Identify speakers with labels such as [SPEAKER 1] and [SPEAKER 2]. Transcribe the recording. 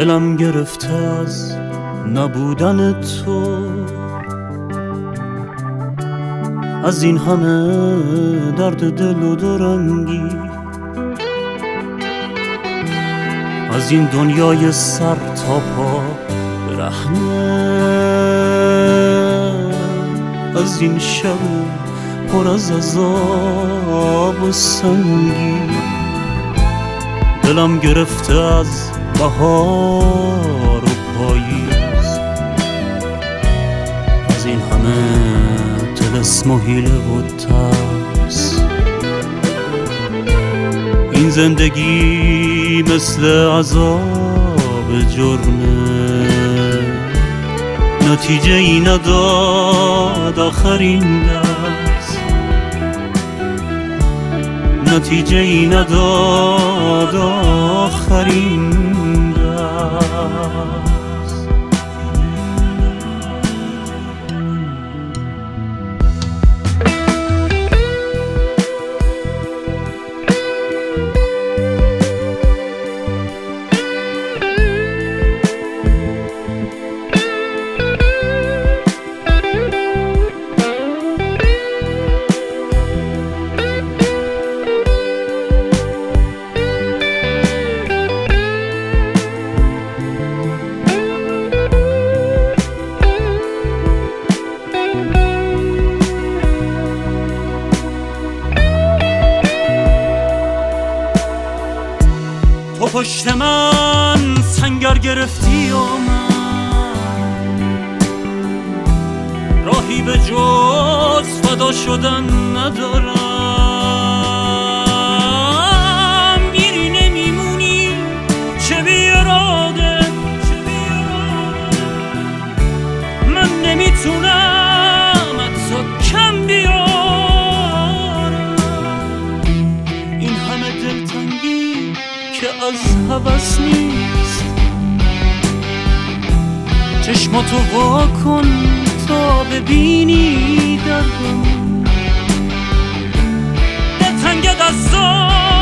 [SPEAKER 1] دلم گرفته از نبودن تو، از این همه درد دل و دورنگی، از این دنیای سر تا پا برهنه، از این شب پر از عذاب و سنگی. دلم گرفته از بهار و پاییز، از این همه طلسم و حیله و ترس. این زندگی مثل عذاب جرمه، نتیجه ای نداد آخرین دست، نتیجه ای نداد آخرین دست. تو پشت من سنگر گرفتی و من راهی به جز فدا شدن ندارم. میری نمیمونی چه بی اراده، من نمیتونم حتی کم بیارم. این همه دلتنگی که از هوس نیست، چشماتو وا کن تا ببینی دردم. دلتنگ دستان